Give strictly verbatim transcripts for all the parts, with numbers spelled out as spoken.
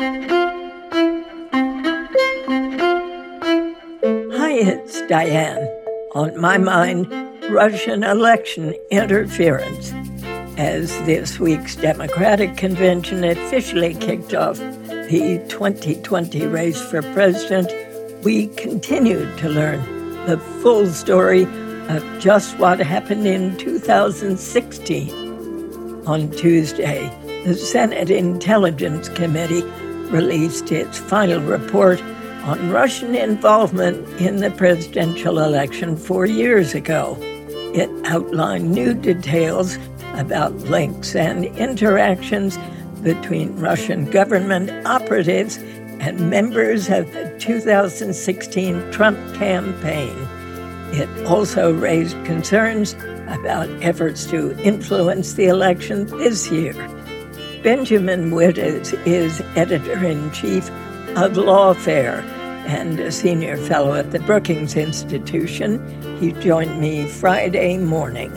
Hi, it's Diane. On my mind, Russian election interference. As this week's Democratic convention officially kicked off the twenty twenty race for president, we continued to learn the full story of just what happened in two thousand sixteen. On Tuesday, the Senate Intelligence Committee released its final report on Russian involvement in the presidential election four years ago. It outlined new details about links and interactions between Russian government operatives and members of the two thousand sixteen Trump campaign. It also raised concerns about efforts to influence the election this year. Benjamin Wittes is editor-in-chief of Lawfare and a senior fellow at the Brookings Institution. He joined me Friday morning.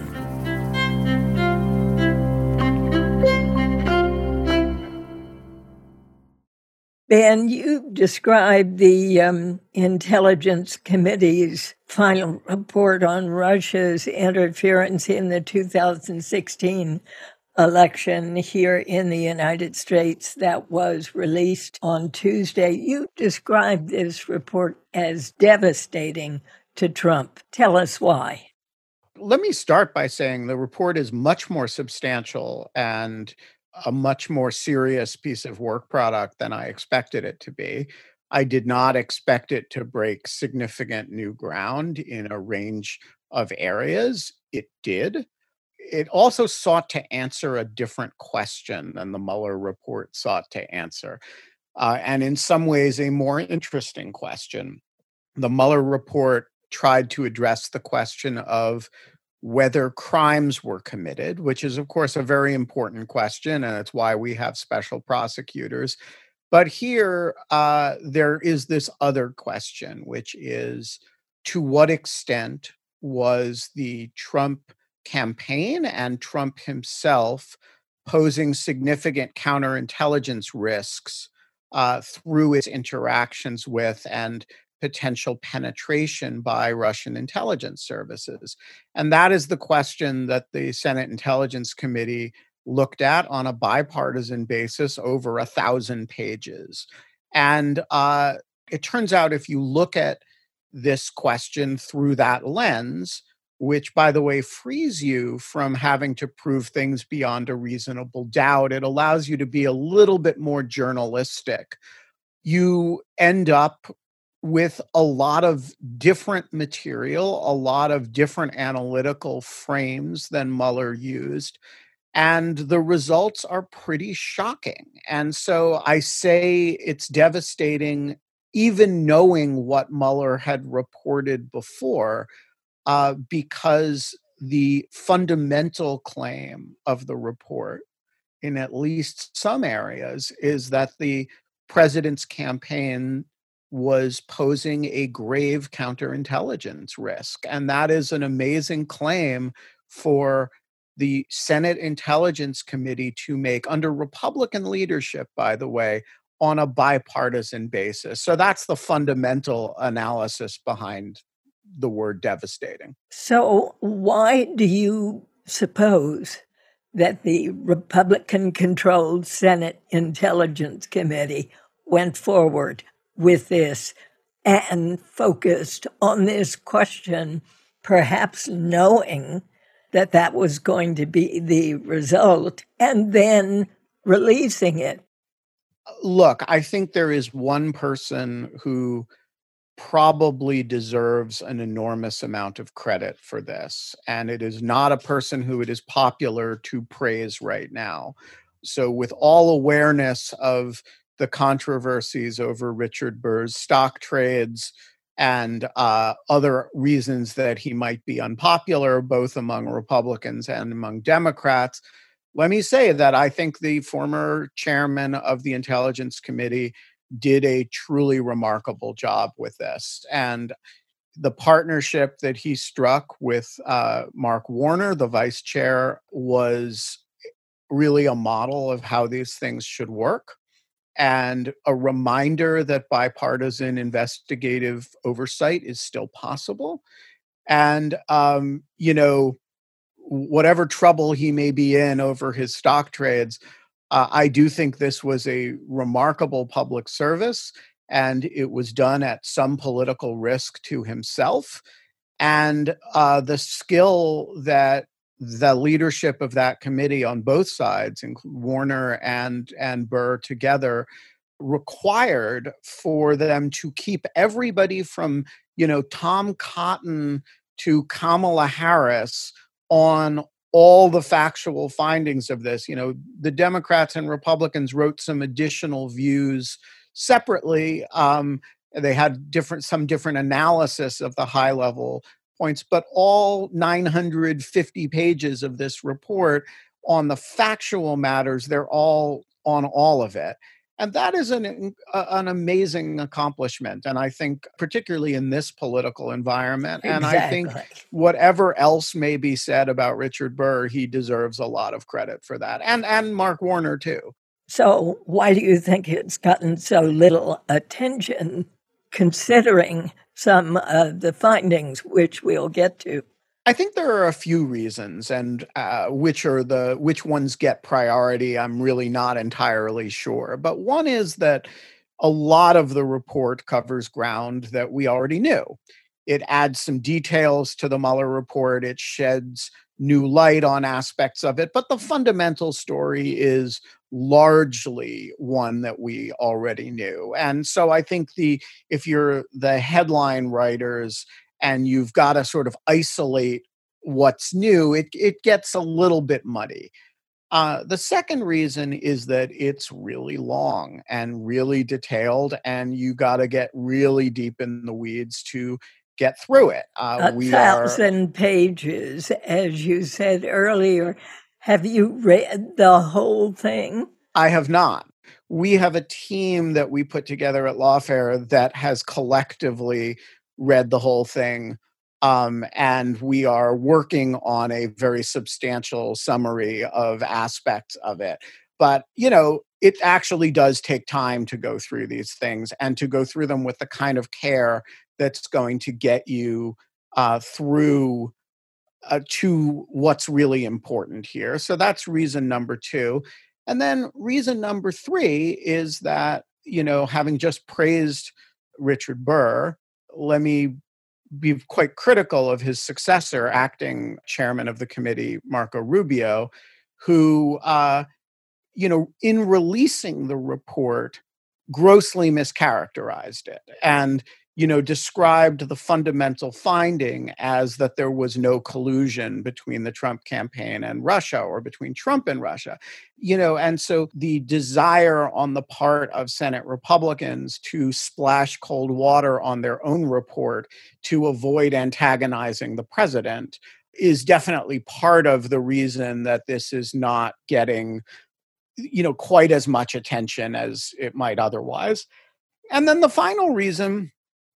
Ben, you described the um, Intelligence Committee's final report on Russia's interference in the two thousand sixteen election here in the United States that was released on Tuesday. You described this report as devastating to Trump. Tell us why. Let me start by saying the report is much more substantial and a much more serious piece of work product than I expected it to be. I did not expect it to break significant new ground in a range of areas. It did. It also sought to answer a different question than the Mueller report sought to answer, uh, and in some ways a more interesting question. The Mueller report tried to address the question of whether crimes were committed, which is, of course, a very important question, and it's why we have special prosecutors. But here, uh, there is this other question, which is, to what extent was the Trump campaign and Trump himself posing significant counterintelligence risks uh, through its interactions with and potential penetration by Russian intelligence services? And that is the question that the Senate Intelligence Committee looked at on a bipartisan basis over a thousand pages. And uh, it turns out if you look at this question through that lens, which, by the way, frees you from having to prove things beyond a reasonable doubt, it allows you to be a little bit more journalistic. You end up with a lot of different material, a lot of different analytical frames than Mueller used, and the results are pretty shocking. And so I say it's devastating, even knowing what Mueller had reported before, uh, because the fundamental claim of the report, in at least some areas, is that the president's campaign was posing a grave counterintelligence risk. And that is an amazing claim for the Senate Intelligence Committee to make under Republican leadership, by the way, on a bipartisan basis. So that's the fundamental analysis behind the word devastating. So why do you suppose that the Republican-controlled Senate Intelligence Committee went forward with this and focused on this question, perhaps knowing that that was going to be the result, and then releasing it? Look, I think there is one person who probably deserves an enormous amount of credit for this, and it is not a person who it is popular to praise right now. So with all awareness of the controversies over Richard Burr's stock trades and uh, other reasons that he might be unpopular, both among Republicans and among Democrats, let me say that I think the former chairman of the Intelligence Committee did a truly remarkable job with this. And the partnership that he struck with uh, Mark Warner, the vice chair, was really a model of how these things should work. and a reminder that bipartisan investigative oversight is still possible. And, um, you know, whatever trouble he may be in over his stock trades, uh, I do think this was a remarkable public service, and it was done at some political risk to himself. And uh, the skill that the leadership of that committee on both sides, including Warner and and Burr together, required for them to keep everybody from, you know, Tom Cotton to Kamala Harris on all the factual findings of this. You know, the Democrats and Republicans wrote some additional views separately. Um, they had different, some different analysis of the high level points, but all nine hundred fifty pages of this report on the factual matters, they're all on all of it. And that is an, an amazing accomplishment. And I think particularly in this political environment, and I think Exactly. whatever else may be said about Richard Burr, he deserves a lot of credit for that. And, and Mark Warner too. So why do you think it's gotten so little attention, considering some of the findings, which we'll get to? I think there are a few reasons, and uh, which are the which ones get priority, I'm really not entirely sure. But one is that a lot of the report covers ground that we already knew. It adds some details to the Mueller report. It sheds new light on aspects of it. But the fundamental story is largely one that we already knew. And so I think the if you're the headline writers and you've got to sort of isolate what's new, it, it gets a little bit muddy. Uh, the second reason is that it's really long and really detailed, and you got to get really deep in the weeds to get through it. Uh, a we thousand are, pages, as you said earlier. Have you read the whole thing? I have not. We have a team that we put together at Lawfare that has collectively read the whole thing. Um, and we are working on a very substantial summary of aspects of it. But, you know, it actually does take time to go through these things and to go through them with the kind of care that's going to get you uh, through uh, to what's really important here. So that's reason number two. And then reason number three is that, you know, having just praised Richard Burr, let me be quite critical of his successor, acting chairman of the committee, Marco Rubio, who, uh, you know, in releasing the report, grossly mischaracterized it and, you know, described the fundamental finding as that there was no collusion between the Trump campaign and Russia or between Trump and Russia, you know, and so the desire on the part of Senate Republicans to splash cold water on their own report to avoid antagonizing the president is definitely part of the reason that this is not getting, you know, quite as much attention as it might otherwise. And then the final reason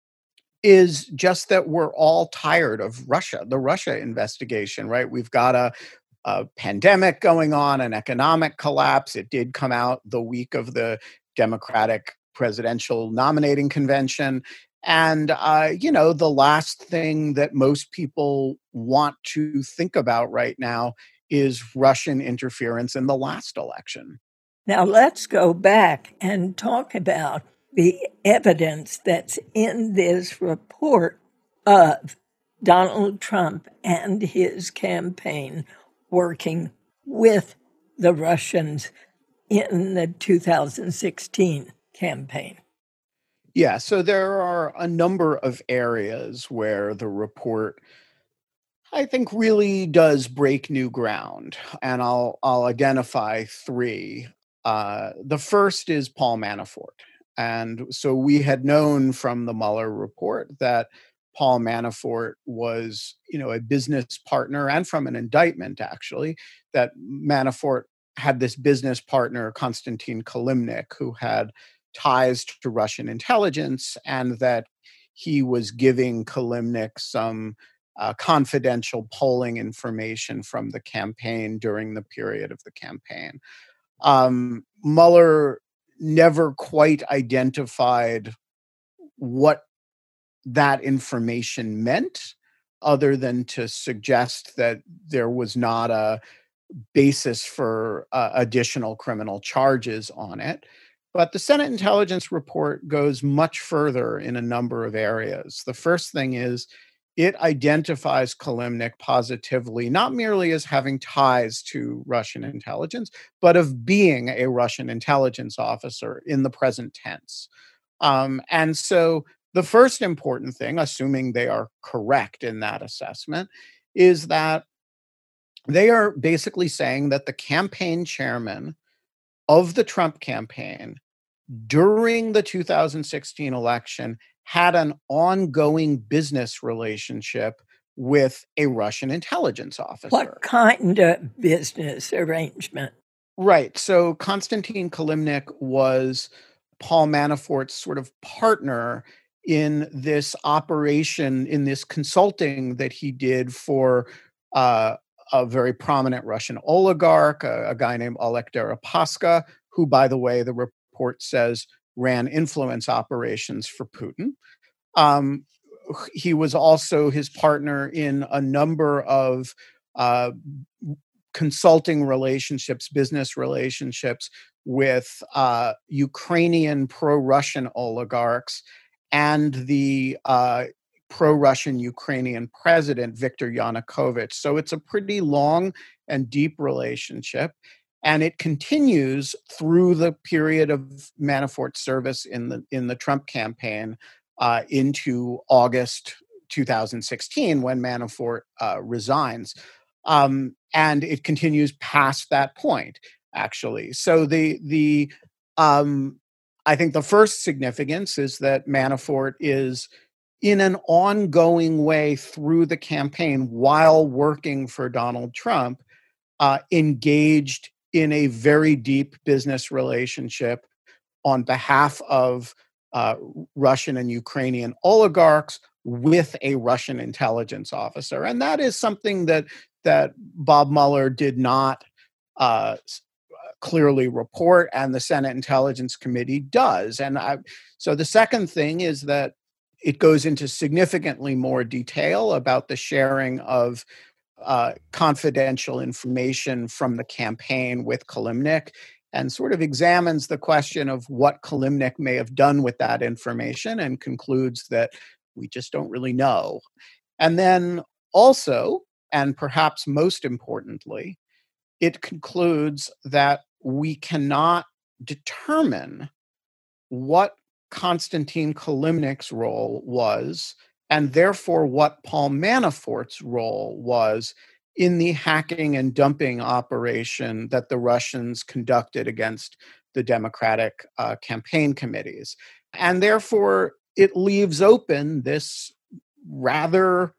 is just that we're all tired of Russia, the Russia investigation, right? We've got a, a pandemic going on, an economic collapse. It did come out the week of the Democratic presidential nominating convention. And, uh, you know, the last thing that most people want to think about right now is Russian interference in the last election. Now, let's go back and talk about the evidence that's in this report of Donald Trump and his campaign working with the Russians in the two thousand sixteen campaign. Yeah, so there are a number of areas where the report, I think, really does break new ground, and I'll I'll identify three. Uh, the first is Paul Manafort. And so we had known from the Mueller report that Paul Manafort was, you know, a business partner, and from an indictment, actually, that Manafort had this business partner, Konstantin Kilimnik, who had ties to Russian intelligence, and that he was giving Kilimnik some uh, confidential polling information from the campaign during the period of the campaign. Um, Mueller never quite identified what that information meant, other than to suggest that there was not a basis for uh, additional criminal charges on it. But the Senate Intelligence Report goes much further in a number of areas. The first thing is it identifies Kilimnik positively, not merely as having ties to Russian intelligence, but of being a Russian intelligence officer in the present tense. Um, and so the first important thing, assuming they are correct in that assessment, is that they are basically saying that the campaign chairman of the Trump campaign during the two thousand sixteen election had an ongoing business relationship with a Russian intelligence officer. What kind of business arrangement? Right. So Konstantin Kilimnik was Paul Manafort's sort of partner in this operation, in this consulting that he did for uh, a very prominent Russian oligarch, a, a guy named Oleg Deripaska, who, by the way, the report says ran influence operations for Putin. Um, he was also his partner in a number of uh, consulting relationships, business relationships with uh, Ukrainian pro-Russian oligarchs and the uh, pro-Russian Ukrainian president, Viktor Yanukovych. So it's a pretty long and deep relationship. And it continues through the period of Manafort's service in the in the Trump campaign uh, into August two thousand sixteen, when Manafort uh, resigns. Um, and it continues past that point, actually. So the the um, I think the first significance is that Manafort is in an ongoing way through the campaign while working for Donald Trump, uh, engaged in a very deep business relationship on behalf of uh, Russian and Ukrainian oligarchs with a Russian intelligence officer. And that is something that that Bob Mueller did not uh, clearly report, and the Senate Intelligence Committee does. And I, so the second thing is that it goes into significantly more detail about the sharing of uh, confidential information from the campaign with Kilimnik, and sort of examines the question of what Kilimnik may have done with that information, and concludes that we just don't really know. And then also, and perhaps most importantly, it concludes that we cannot determine what Konstantin Kilimnik's role was, and therefore what Paul Manafort's role was in the hacking and dumping operation that the Russians conducted against the Democratic uh, campaign committees. And therefore, it leaves open this rather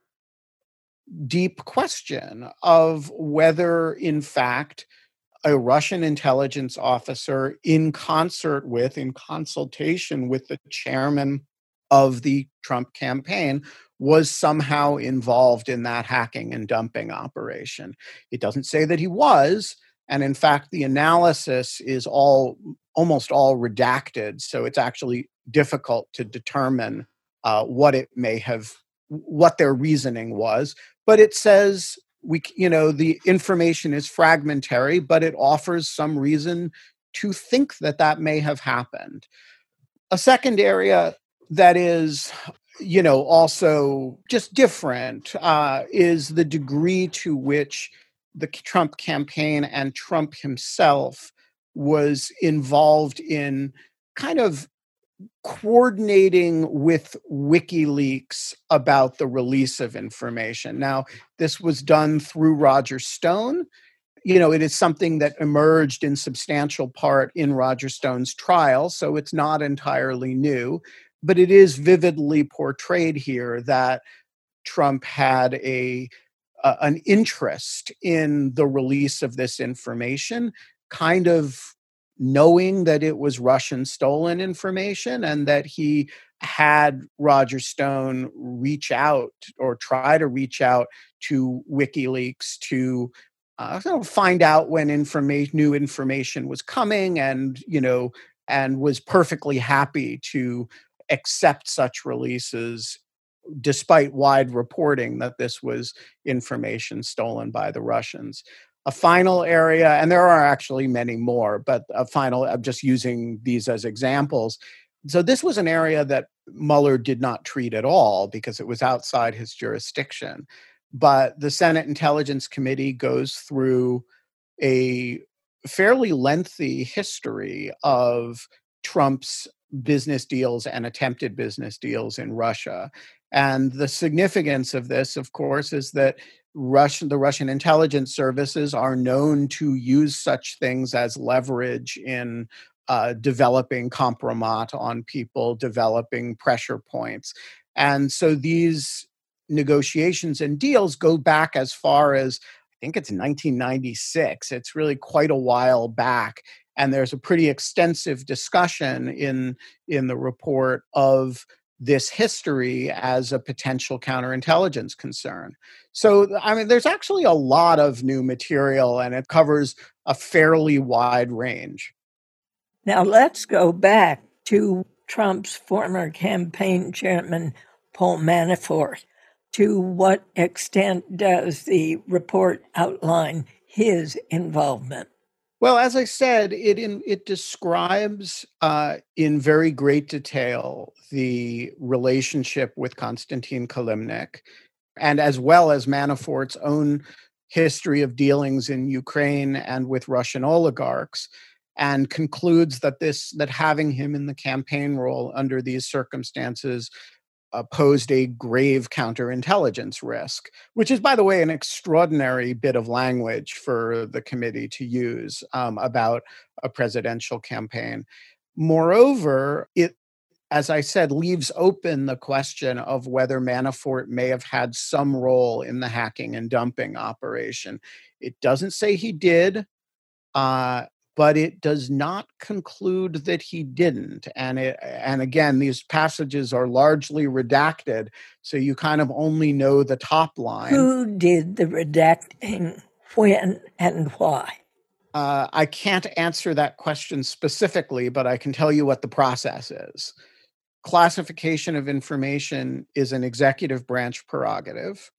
deep question of whether, in fact, a Russian intelligence officer, in concert with, in consultation with the chairman of the Trump campaign, was somehow involved in that hacking and dumping operation. It doesn't say that he was, and in fact, the analysis is all almost all redacted, so it's actually difficult to determine uh, what it may have, what their reasoning was. But it says, we, you know, the information is fragmentary, but it offers some reason to think that that may have happened. A second area that is, you know, also just different uh, is the degree to which the Trump campaign and Trump himself was involved in kind of coordinating with WikiLeaks about the release of information. Now, this was done through Roger Stone. You know, it is something that emerged in substantial part in Roger Stone's trial, so it's not entirely new, but it is vividly portrayed here that Trump had a uh, an interest in the release of this information, kind of knowing that it was Russian stolen information, and that he had Roger Stone reach out or try to reach out to WikiLeaks to uh, find out when information, new information was coming, and, you know, and was perfectly happy to accept such releases despite wide reporting that this was information stolen by the Russians. A final area, and there are actually many more, but a final, I'm just using these as examples. So this was an area that Mueller did not treat at all because it was outside his jurisdiction. But the Senate Intelligence Committee goes through a fairly lengthy history of Trump's business deals and attempted business deals in Russia. And the significance of this, of course, is that Russian, the Russian intelligence services are known to use such things as leverage in uh, developing compromat on people, developing pressure points. And so these negotiations and deals go back as far as, I think it's nineteen ninety-six. It's really quite a while back. And there's a pretty extensive discussion in, in the report of this history as a potential counterintelligence concern. So, I mean, there's actually a lot of new material, and it covers a fairly wide range. Now, let's go back to Trump's former campaign chairman, Paul Manafort. To what extent does the report outline his involvement? Well, as I said, it in, it describes uh, in very great detail the relationship with Konstantin Kilimnik, and as well as Manafort's own history of dealings in Ukraine and with Russian oligarchs, and concludes that this that having him in the campaign role under these circumstances Uh, posed a grave counterintelligence risk, which is, by the way, an extraordinary bit of language for the committee to use um, about a presidential campaign. Moreover, it, as I said, leaves open the question of whether Manafort may have had some role in the hacking and dumping operation. It doesn't say he did. Uh, But it does not conclude that he didn't. And it, and again, these passages are largely redacted, so you kind of only know the top line. Who did the redacting, when, and why? Uh, I can't answer that question specifically, but I can tell you what the process is. Classification of information is an executive branch prerogative.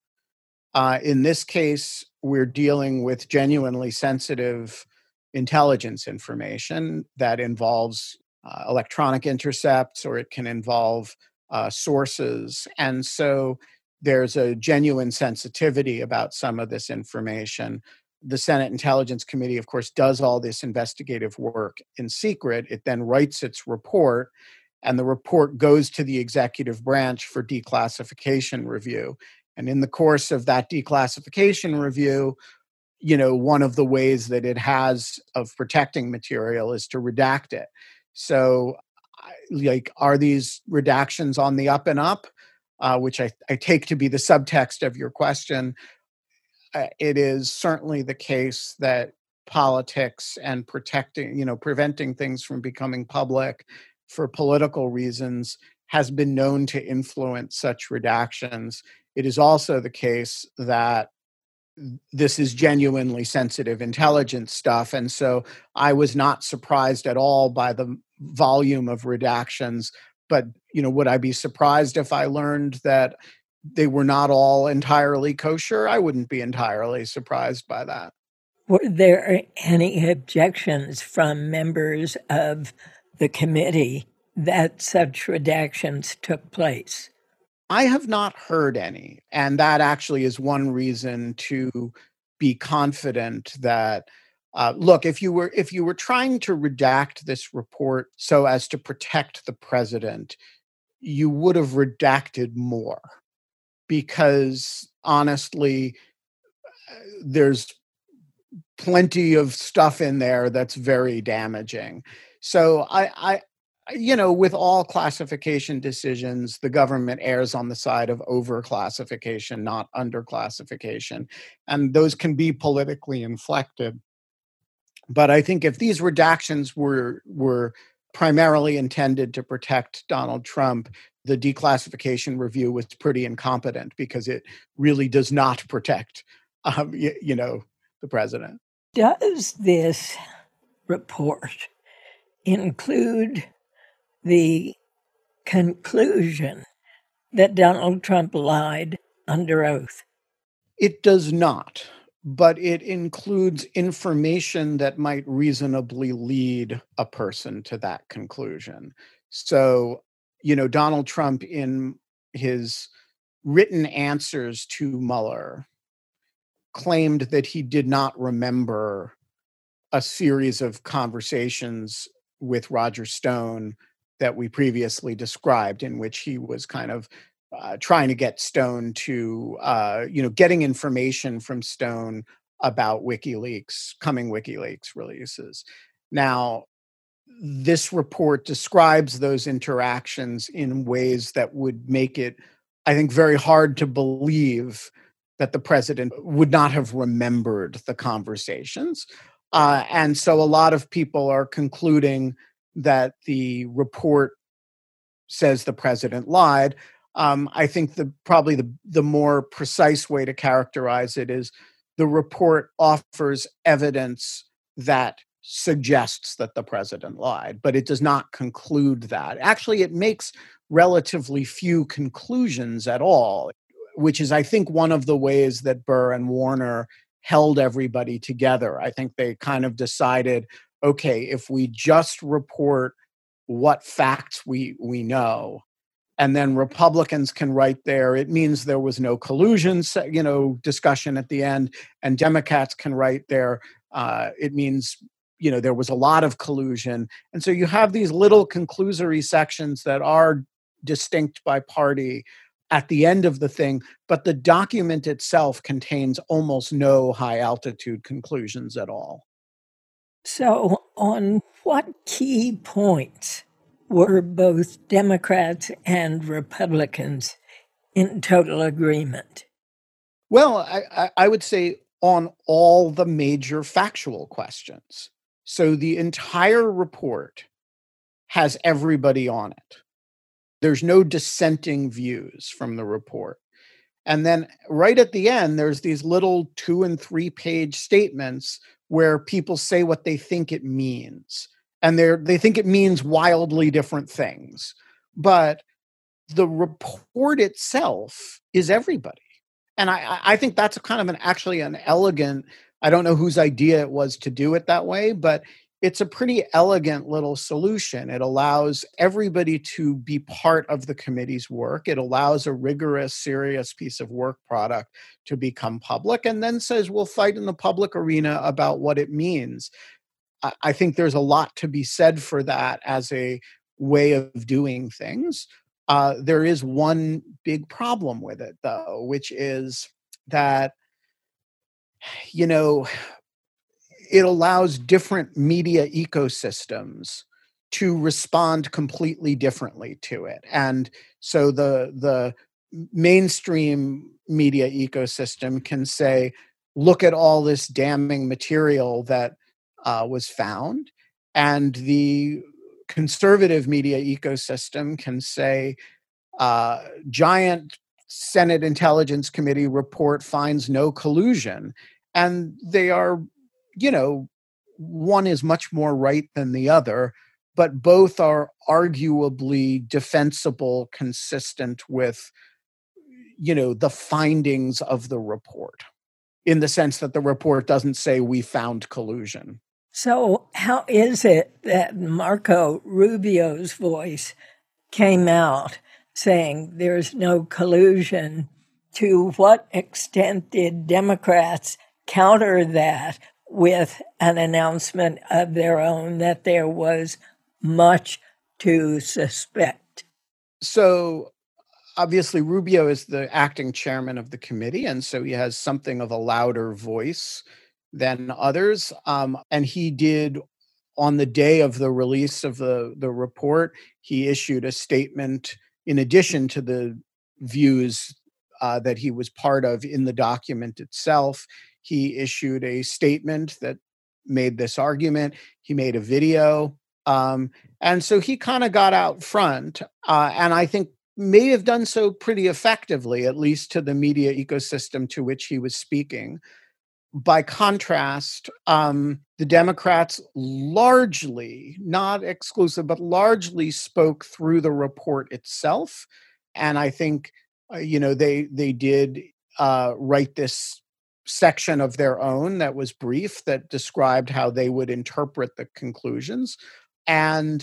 Uh, in this case, we're dealing with genuinely sensitive intelligence information that involves uh, electronic intercepts, or it can involve uh, sources. And so there's a genuine sensitivity about some of this information. The Senate Intelligence Committee, of course, does all this investigative work in secret. It then writes its report, and the report goes to the executive branch for declassification review. And in the course of that declassification review, you know, one of the ways that it has of protecting material is to redact it. So, like, are these redactions on the up and up, uh, which I, I take to be the subtext of your question? Uh, it is certainly the case that politics and protecting, you know, preventing things from becoming public for political reasons has been known to influence such redactions. It is also the case that this is genuinely sensitive intelligence stuff. And so I was not surprised at all by the volume of redactions. But, you know, would I be surprised if I learned that they were not all entirely kosher? I wouldn't be entirely surprised by that. Were there any objections from members of the committee that such redactions took place? I have not heard any, and that actually is one reason to be confident that, uh, look, if you were if you were trying to redact this report so as to protect the president, you would have redacted more, because honestly, there's plenty of stuff in there that's very damaging. So I, I you know, with all classification decisions, the government errs on the side of over-classification, not under-classification. And those can be politically inflected. But I think if these redactions were, were primarily intended to protect Donald Trump, the declassification review was pretty incompetent, because it really does not protect, um, you, you know, the president. Does this report include the conclusion that Donald Trump lied under oath? It does not, but it includes information that might reasonably lead a person to that conclusion. So, you know, Donald Trump, in his written answers to Mueller, claimed that he did not remember a series of conversations with Roger Stone that we previously described, in which he was kind of uh, trying to get Stone to, uh, you know, getting information from Stone about WikiLeaks, coming WikiLeaks releases. Now, this report describes those interactions in ways that would make it, I think, very hard to believe that the president would not have remembered the conversations. Uh, and so a lot of people are concluding that the report says the president lied. Um, I think the probably the, the more precise way to characterize it is the report offers evidence that suggests that the president lied, but it does not conclude that. Actually, it makes relatively few conclusions at all, which is, I think, one of the ways that Burr and Warner held everybody together. I think they kind of decided, okay, if we just report what facts we we know, and then Republicans can write there, it means there was no collusion, you know, discussion at the end, and Democrats can write there, uh, it means, you know, there was a lot of collusion. And so you have these little conclusory sections that are distinct by party at the end of the thing, but the document itself contains almost no high altitude conclusions at all. So, on what key points were both Democrats and Republicans in total agreement? Well, I, I would say on all the major factual questions. So the entire report has everybody on it. There's no dissenting views from the report. And then right at the end, there's these little two and three page statements where people say what they think it means. And they they think it means wildly different things. But the report itself is everybody. And I, I think that's a kind of an actually an elegant, I don't know whose idea it was to do it that way, but it's a pretty elegant little solution. It allows everybody to be part of the committee's work. It allows a rigorous, serious piece of work product to become public, and then says we'll fight in the public arena about what it means. I, I think there's a lot to be said for that as a way of doing things. Uh, there is one big problem with it, though, which is that, you know, it allows different media ecosystems to respond completely differently to it. And so the, the mainstream media ecosystem can say, look at all this damning material that uh, was found. And the conservative media ecosystem can say, uh, giant Senate Intelligence Committee report finds no collusion. And they are, you know, one is much more right than the other, but both are arguably defensible, consistent with, you know, the findings of the report, in the sense that the report doesn't say we found collusion. So how is it that Marco Rubio's voice came out saying there's no collusion? To what extent did Democrats counter that with an announcement of their own that there was much to suspect? So obviously Rubio is the acting chairman of the committee, and so he has something of a louder voice than others. Um, and he did, on the day of the release of the, the report, he issued a statement in addition to the views uh, that he was part of in the document itself. He issued a statement that made this argument. He made a video. Um, and so he kind of got out front, uh, and I think may have done so pretty effectively, at least to the media ecosystem to which he was speaking. by contrast, um, the Democrats largely, not exclusive, but largely spoke through the report itself. And I think, uh, you know, they they did uh, write this section of their own that was brief, that described how they would interpret the conclusions. And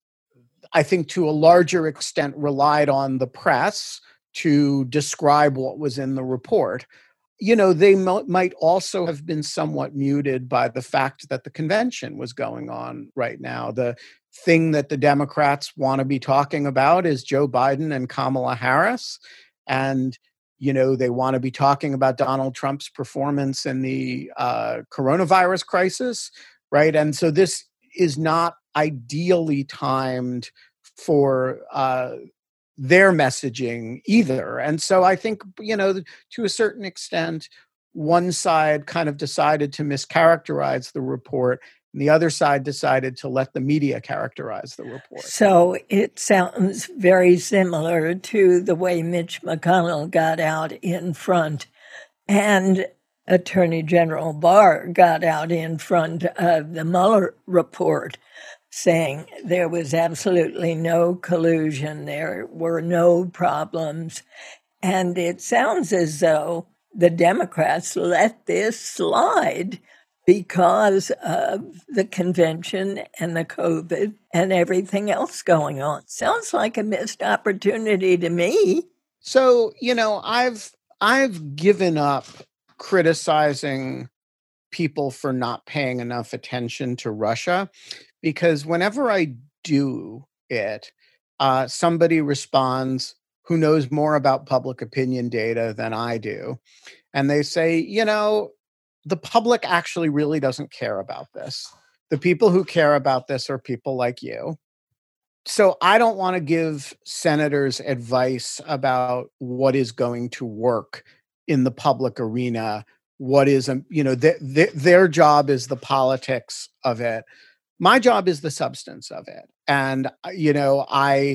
I think to a larger extent relied on the press to describe what was in the report. You know, they mo- might also have been somewhat muted by the fact that the convention was going on right now. The thing that the Democrats want to be talking about is Joe Biden and Kamala Harris. And, you know, they want to be talking about Donald Trump's performance in the uh, coronavirus crisis, right? And so this is not ideally timed for uh, their messaging either. And so I think, you know, to a certain extent, one side kind of decided to mischaracterize the report, and the other side decided to let the media characterize the report. So it sounds very similar to the way Mitch McConnell got out in front and Attorney General Barr got out in front of the Mueller report, saying there was absolutely no collusion, there were no problems. And it sounds as though the Democrats let this slide because of the convention and the COVID and everything else going on. Sounds like a missed opportunity to me. So, you know, I've I've given up criticizing people for not paying enough attention to Russia, because whenever I do it, uh, somebody responds who knows more about public opinion data than I do. And they say, you know, the public actually really doesn't care about this. The people who care about this are people like you. So I don't want to give senators advice about what is going to work in the public arena. What is, um, you know, th- th- their job is the politics of it. My job is the substance of it. And, you know, I,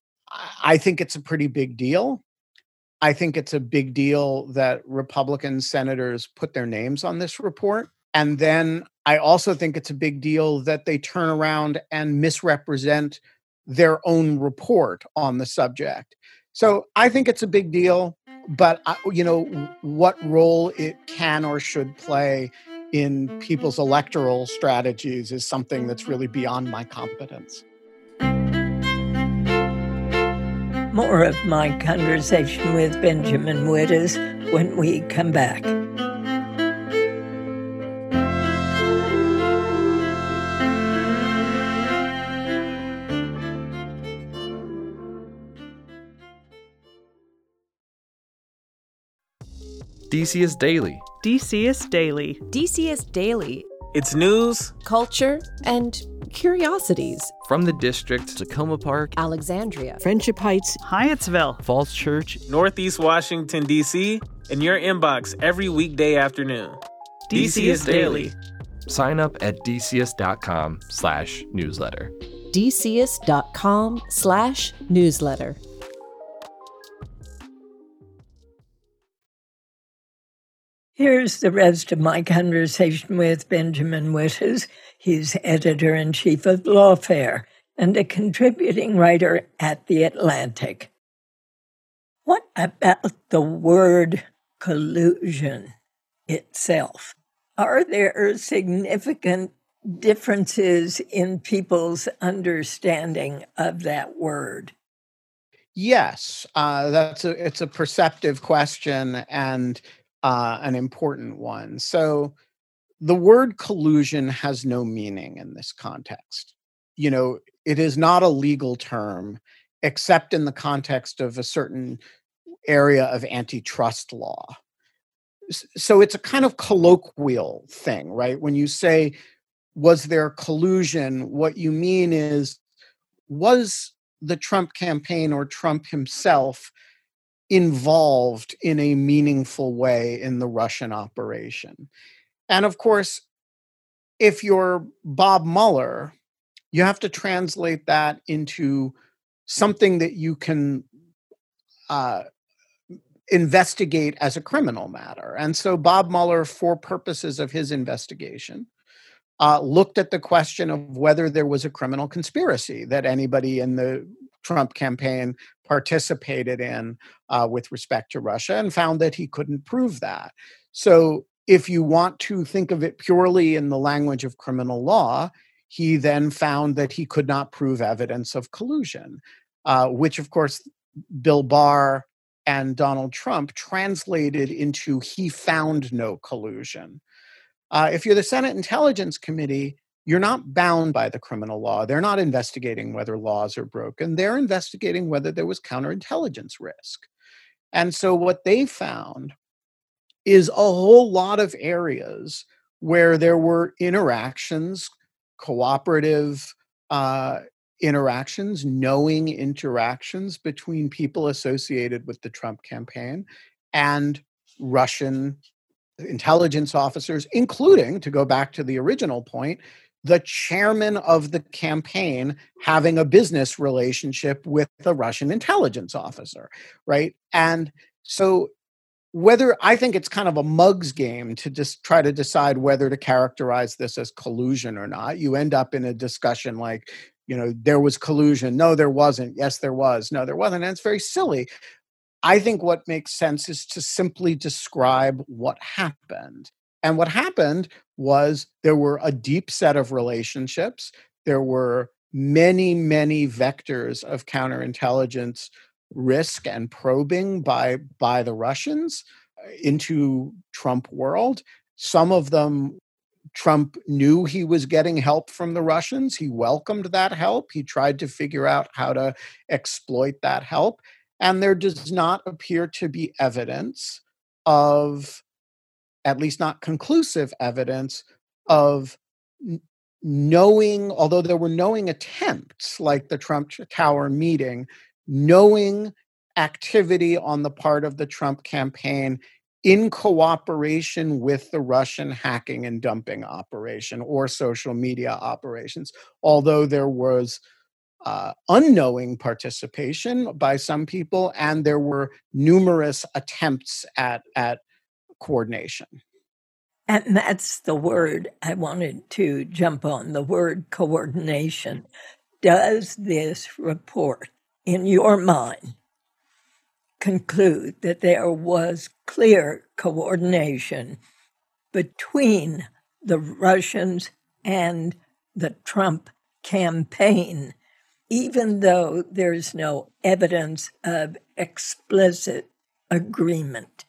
I think it's a pretty big deal. I think it's a big deal that Republican senators put their names on this report. And then I also think it's a big deal that they turn around and misrepresent their own report on the subject. So I think it's a big deal, but I, you know, what role it can or should play in people's electoral strategies is something that's really beyond my competence. More of my conversation with Benjamin Wittes when we come back. D C S Daily. D C S Daily. D C S Daily. It's news, culture, and curiosities. From the district, Tacoma Park, Alexandria, Friendship Heights, Hyattsville, Falls Church, Northeast Washington, D C, in your inbox every weekday afternoon. D C S Daily. Sign up at dcs.com slash newsletter. dcs.com slash newsletter. Here's the rest of my conversation with Benjamin Wittes. He's editor-in-chief of Lawfare and a contributing writer at The Atlantic. What about the word collusion itself? Are there significant differences in people's understanding of that word? Yes, uh, that's a, it's a perceptive question and uh, an important one. So the word collusion has no meaning in this context. You know, it is not a legal term, except in the context of a certain area of antitrust law. So it's a kind of colloquial thing, right? When you say, was there collusion? What you mean is, was the Trump campaign or Trump himself involved in a meaningful way in the Russian operation? And of course, if you're Bob Mueller, you have to translate that into something that you can uh, investigate as a criminal matter. And so Bob Mueller, for purposes of his investigation, uh, looked at the question of whether there was a criminal conspiracy that anybody in the Trump campaign participated in uh, with respect to Russia, and found that he couldn't prove that. So if you want to think of it purely in the language of criminal law, he then found that he could not prove evidence of collusion, uh, which, of course, Bill Barr and Donald Trump translated into he found no collusion. Uh, if you're the Senate Intelligence Committee, you're not bound by the criminal law. They're not investigating whether laws are broken. They're investigating whether there was counterintelligence risk. And so what they found is a whole lot of areas where there were interactions, cooperative uh, interactions, knowing interactions between people associated with the Trump campaign and Russian intelligence officers, including, to go back to the original point, the chairman of the campaign having a business relationship with a Russian intelligence officer, right? And so whether, I think it's kind of a mug's game to just try to decide whether to characterize this as collusion or not. You end up in a discussion like, you know, there was collusion. No, there wasn't. Yes, there was. No, there wasn't. And it's very silly. I think what makes sense is to simply describe what happened. And what happened was there were a deep set of relationships. There were many, many vectors of counterintelligence risk and probing by, by the Russians into Trump world. Some of them, Trump knew he was getting help from the Russians. He welcomed that help. He tried to figure out how to exploit that help. And there does not appear to be evidence of, at least not conclusive evidence, of n- knowing, although there were knowing attempts like the Trump Tower meeting, knowing activity on the part of the Trump campaign in cooperation with the Russian hacking and dumping operation or social media operations, although there was Uh, unknowing participation by some people, and there were numerous attempts at, at coordination. And that's the word I wanted to jump on, the word coordination. Does this report, in your mind, conclude that there was clear coordination between the Russians and the Trump campaign, even though there's no evidence of explicit agreement?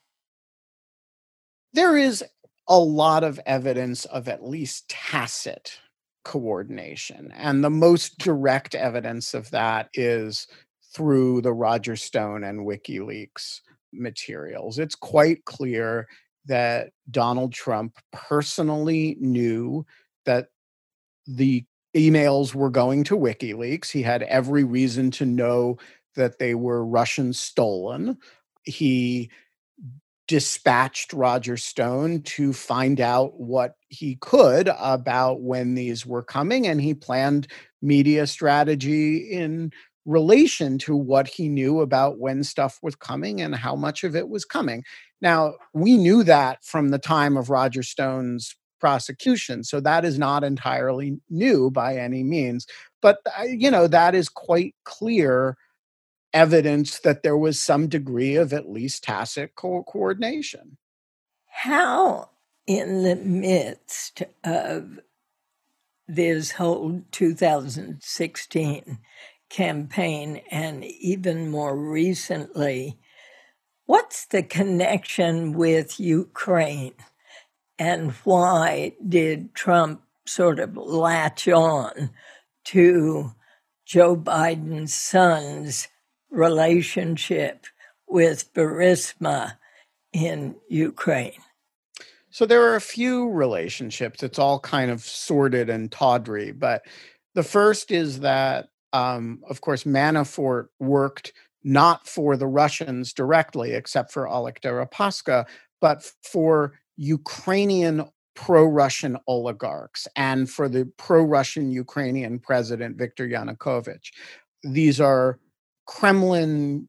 There is a lot of evidence of at least tacit coordination. And the most direct evidence of that is through the Roger Stone and WikiLeaks materials. It's quite clear that Donald Trump personally knew that the emails were going to WikiLeaks. He had every reason to know that they were Russian stolen. He dispatched Roger Stone to find out what he could about when these were coming, and he planned media strategy in relation to what he knew about when stuff was coming and how much of it was coming. Now, we knew that from the time of Roger Stone's prosecution, so that is not entirely new by any means. But, you know, that is quite clear evidence that there was some degree of at least tacit co- coordination. How, in the midst of this whole two thousand sixteen campaign, and even more recently, what's the connection with Ukraine? And why did Trump sort of latch on to Joe Biden's son's relationship with Burisma in Ukraine? So there are a few relationships. It's all kind of sordid and tawdry. But the first is that, um, of course, Manafort worked not for the Russians directly, except for Oleg Deripaska, but for Ukrainian pro-Russian oligarchs and for the pro-Russian Ukrainian president, Viktor Yanukovych. These are Kremlin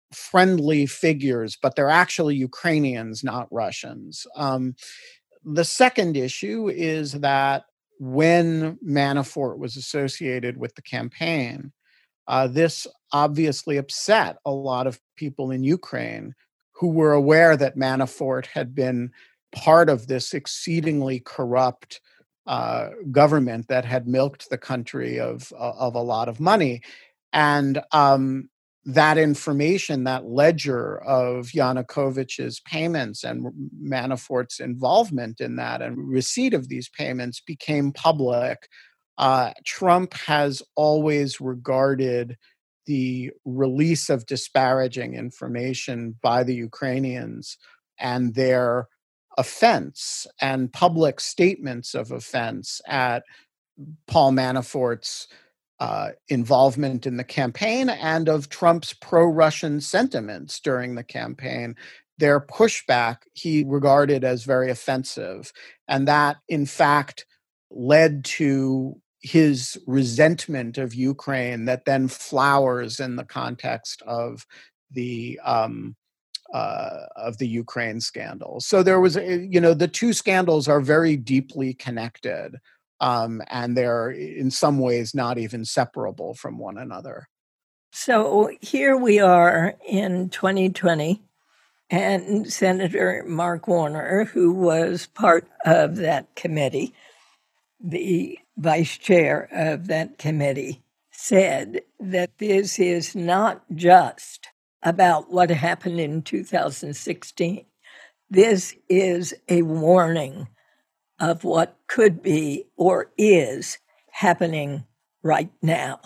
friendly figures, but they're actually Ukrainians, not Russians. Um, the second issue is that when Manafort was associated with the campaign, uh, this obviously upset a lot of people in Ukraine who were aware that Manafort had been part of this exceedingly corrupt uh, government that had milked the country of, of a lot of money. And um, that information, that ledger of Yanukovych's payments and Manafort's involvement in that and receipt of these payments became public. Uh, Trump has always regarded the release of disparaging information by the Ukrainians and their offense and public statements of offense at Paul Manafort's uh, involvement in the campaign and of Trump's pro-Russian sentiments during the campaign. Their pushback he regarded as very offensive. And that, in fact, led to his resentment of Ukraine that then flowers in the context of the um, uh, of the Ukraine scandal. So there was, you know, the two scandals are very deeply connected, um, and they're in some ways not even separable from one another. So here we are in twenty twenty, and Senator Mark Warner, who was part of that committee, the vice chair of that committee, said that this is not just about what happened in two thousand sixteen. This is a warning of what could be or is happening right now.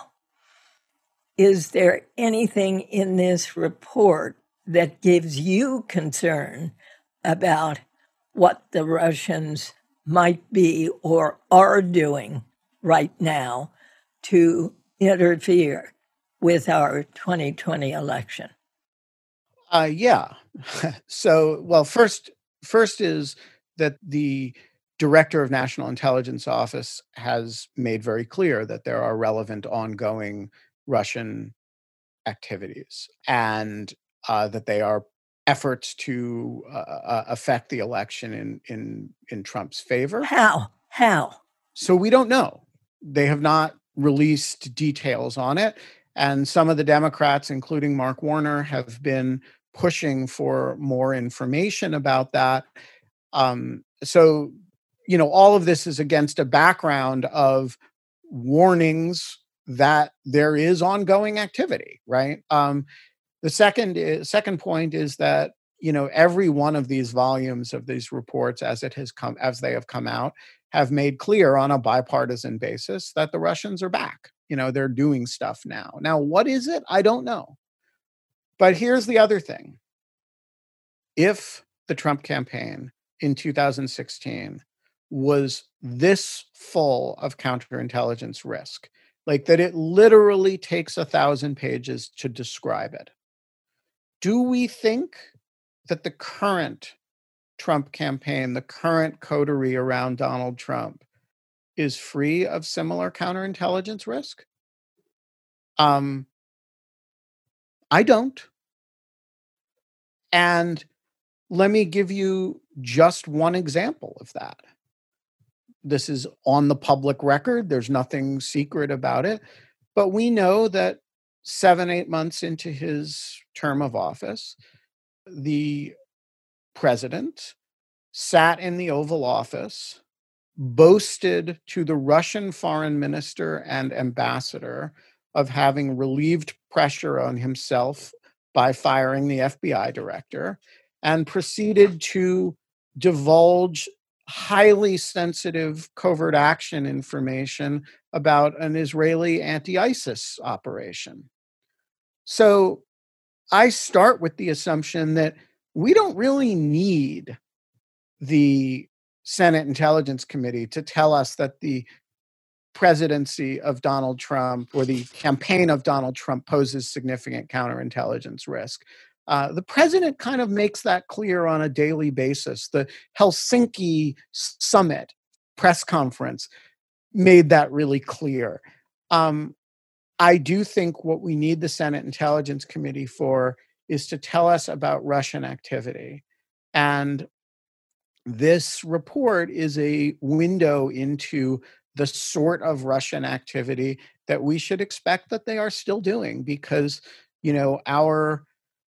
Is there anything in this report that gives you concern about what the Russians might be or are doing right now to interfere with our twenty twenty election? Uh, yeah. So, well, first, first is that the Director of National Intelligence Office has made very clear that there are relevant ongoing Russian activities and uh, that they are efforts to uh, affect the election in, in, in Trump's favor. How? How? So we don't know. They have not released details on it. And some of the Democrats, including Mark Warner, have been pushing for more information about that. Um, so, you know, all of this is against a background of warnings that there is ongoing activity, right? Um, the second is, second point is that, you know, every one of these volumes of these reports, as it has come, as they have come out, have made clear on a bipartisan basis that the Russians are back. You know, they're doing stuff now. Now, what is it? I don't know. But here's the other thing. If the Trump campaign in two thousand sixteen was this full of counterintelligence risk, like that it literally takes a thousand pages to describe it, do we think that the current Trump campaign, the current coterie around Donald Trump, is free of similar counterintelligence risk? Um, I don't. And let me give you just one example of that. This is on the public record. There's nothing secret about it. But we know that seven, eight months into his term of office, the president sat in the Oval Office, boasted to the Russian foreign minister and ambassador of having relieved pressure on himself by firing the F B I director, and proceeded to divulge highly sensitive covert action information about an Israeli anti-ISIS operation. So I start with the assumption that we don't really need the Senate Intelligence Committee to tell us that the presidency of Donald Trump or the campaign of Donald Trump poses significant counterintelligence risk. Uh, the president kind of makes that clear on a daily basis. The Helsinki summit press conference made that really clear. Um, I do think what we need the Senate Intelligence Committee for is to tell us about Russian activity. And this report is a window into the sort of Russian activity that we should expect that they are still doing, because, you know, our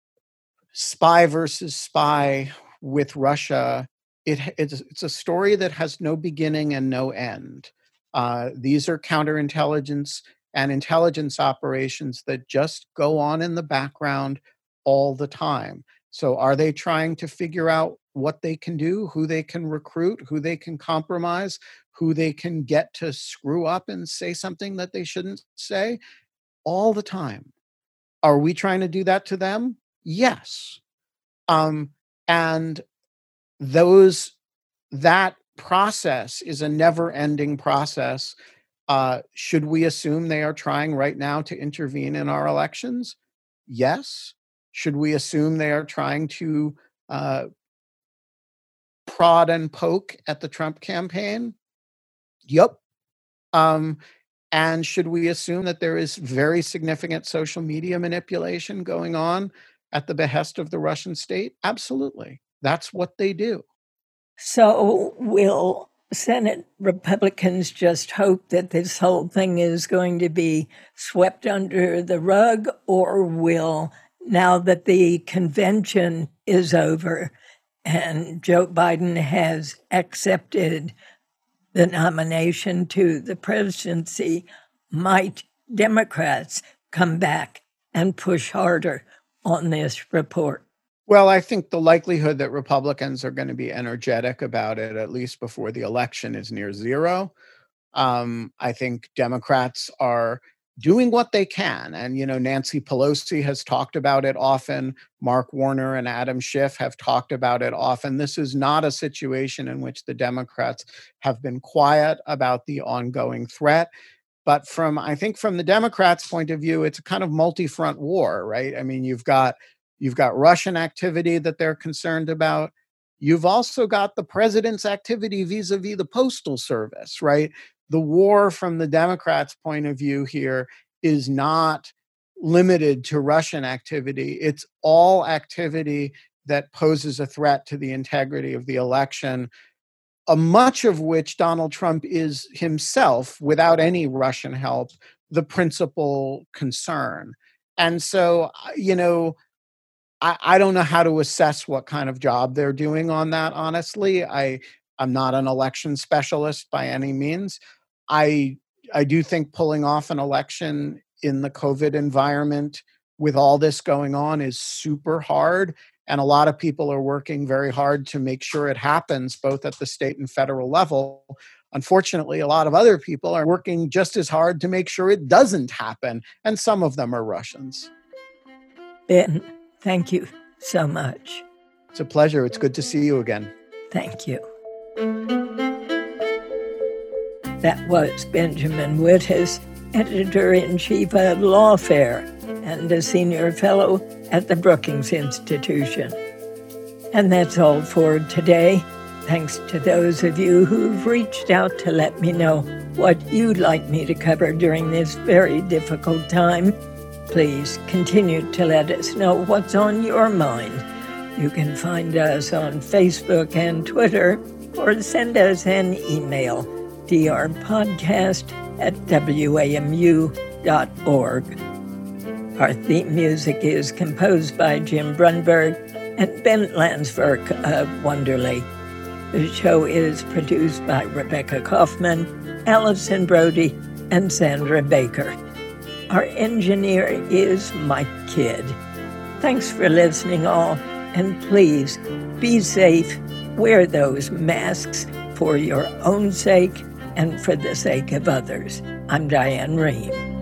spy versus spy with Russia, it, it's, it's a story that has no beginning and no end. Uh, these are counterintelligence and intelligence operations that just go on in the background all the time. So are they trying to figure out what they can do, who they can recruit, who they can compromise, who they can get to screw up and say something that they shouldn't say? All the time. Are we trying to do that to them? Yes. Um, and those that process is a never-ending process. Uh, should we assume they are trying right now to intervene in our elections? Yes. Should we assume they are trying to uh, prod and poke at the Trump campaign? Yep. Um, and should we assume that there is very significant social media manipulation going on at the behest of the Russian state? Absolutely. That's what they do. So will Senate Republicans just hope that this whole thing is going to be swept under the rug, or will, now that the convention is over and Joe Biden has accepted the nomination to the presidency, might Democrats come back and push harder on this report? Well, I think the likelihood that Republicans are going to be energetic about it, at least before the election, is near zero. Um, I think Democrats are doing what they can. And, you know, Nancy Pelosi has talked about it often. Mark Warner and Adam Schiff have talked about it often. This is not a situation in which the Democrats have been quiet about the ongoing threat. But from, I think from the Democrats' point of view, it's a kind of multi-front war, right? I mean, you've got You've got Russian activity that they're concerned about. You've also got the president's activity vis-a-vis the Postal Service, right? The war from the Democrats' point of view here is not limited to Russian activity. It's all activity that poses a threat to the integrity of the election, uh, much of which Donald Trump is himself, without any Russian help, the principal concern. And so, you know, I don't know how to assess what kind of job they're doing on that, honestly. I, I'm not an election specialist by any means. I, I do think pulling off an election in the COVID environment with all this going on is super hard. And a lot of people are working very hard to make sure it happens, both at the state and federal level. Unfortunately, a lot of other people are working just as hard to make sure it doesn't happen. And some of them are Russians. Ben, thank you so much. It's a pleasure. It's good to see you again. Thank you. That was Benjamin Wittes, editor-in-chief of Lawfare and a senior fellow at the Brookings Institution. And that's all for today. Thanks to those of you who've reached out to let me know what you'd like me to cover during this very difficult time. Please continue to let us know what's on your mind. You can find us on Facebook and Twitter, or send us an email, drpodcast at w a m u dot org. Our theme music is composed by Jim Brunberg and Ben Landsberg of Wonderly. The show is produced by Rebecca Kaufman, Allison Brody, and Sandra Baker. Our engineer is Mike Kidd. Thanks for listening, all, and please be safe. Wear those masks for your own sake and for the sake of others. I'm Diane Rehm.